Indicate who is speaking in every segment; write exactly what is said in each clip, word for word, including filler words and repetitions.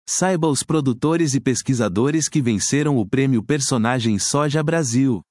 Speaker 1: Saiba os produtores e pesquisadores que venceram o Prêmio Personagem Soja Brasil.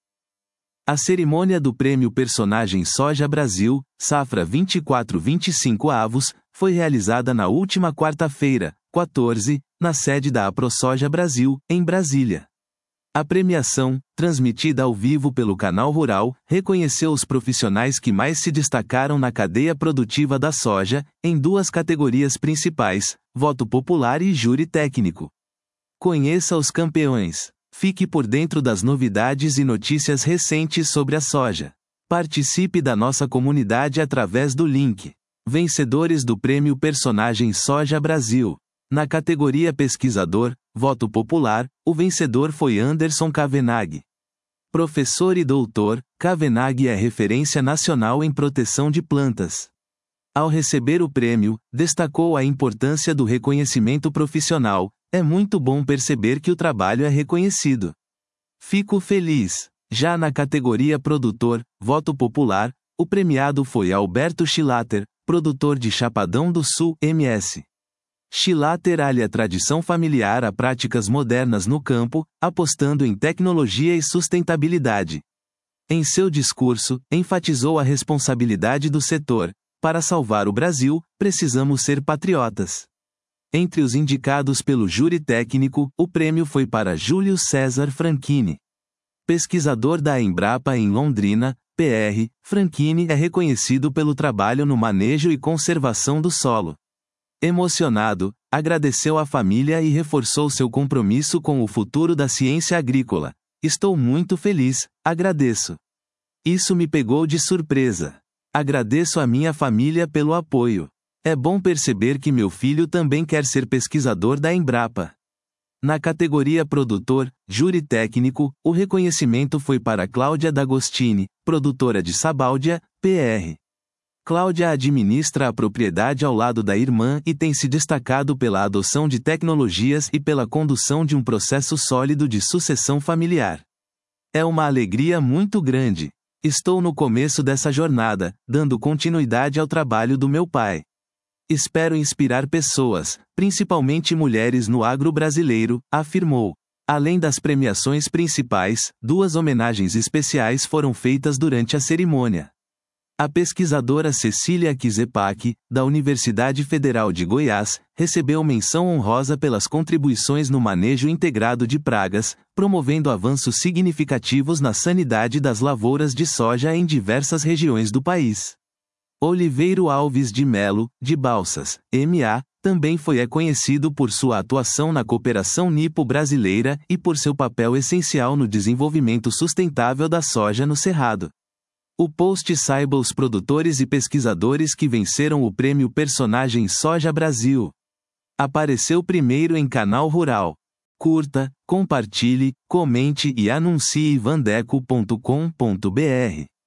Speaker 1: A cerimônia do Prêmio Personagem Soja Brasil, Safra vinte e quatro vinte e cinco avos, foi realizada na última quarta-feira, quatorze, na sede da AproSoja Brasil, em Brasília. A premiação, transmitida ao vivo pelo Canal Rural, reconheceu os profissionais que mais se destacaram na cadeia produtiva da soja, em duas categorias principais, voto popular e júri técnico. Conheça os campeões. Fique por dentro das novidades e notícias recentes sobre a soja. Participe da nossa comunidade através do link. Vencedores do Prêmio Personagem Soja Brasil. Na categoria Pesquisador, Voto Popular, o vencedor foi Anderson Cavenaghi. Professor e doutor, Cavenaghi é referência nacional em proteção de plantas. Ao receber o prêmio, destacou a importância do reconhecimento profissional. É muito bom perceber que o trabalho é reconhecido. Fico feliz. Já na categoria Produtor, Voto Popular, o premiado foi Alberto Chilater, produtor de Chapadão do Sul, M S. Chilater alia tradição familiar a práticas modernas no campo, apostando em tecnologia e sustentabilidade. Em seu discurso, enfatizou a responsabilidade do setor. Para salvar o Brasil, precisamos ser patriotas. Entre os indicados pelo júri técnico, o prêmio foi para Júlio César Franchini. Pesquisador da Embrapa em Londrina, P R, Franchini é reconhecido pelo trabalho no manejo e conservação do solo. Emocionado, agradeceu à família e reforçou seu compromisso com o futuro da ciência agrícola. Estou muito feliz, agradeço. Isso me pegou de surpresa. Agradeço à minha família pelo apoio. É bom perceber que meu filho também quer ser pesquisador da Embrapa. Na categoria Produtor, Júri Técnico, o reconhecimento foi para Cláudia D'Agostini, produtora de Sabáldia, P R. Cláudia administra a propriedade ao lado da irmã e tem se destacado pela adoção de tecnologias e pela condução de um processo sólido de sucessão familiar. É uma alegria muito grande. Estou no começo dessa jornada, dando continuidade ao trabalho do meu pai. Espero inspirar pessoas, principalmente mulheres no agro brasileiro, afirmou. Além das premiações principais, duas homenagens especiais foram feitas durante a cerimônia. A pesquisadora Cecília Kizepak, da Universidade Federal de Goiás, recebeu menção honrosa pelas contribuições no manejo integrado de pragas, promovendo avanços significativos na sanidade das lavouras de soja em diversas regiões do país. Oliveiro Alves de Melo, de Balsas, M A, também foi conhecido por sua atuação na cooperação nipo-brasileira e por seu papel essencial no desenvolvimento sustentável da soja no Cerrado. O post saiba os produtores e pesquisadores que venceram o Prêmio Personagem Soja Brasil. Apareceu primeiro em Canal Rural. Curta, compartilhe, comente e anuncie vandeco ponto com ponto br.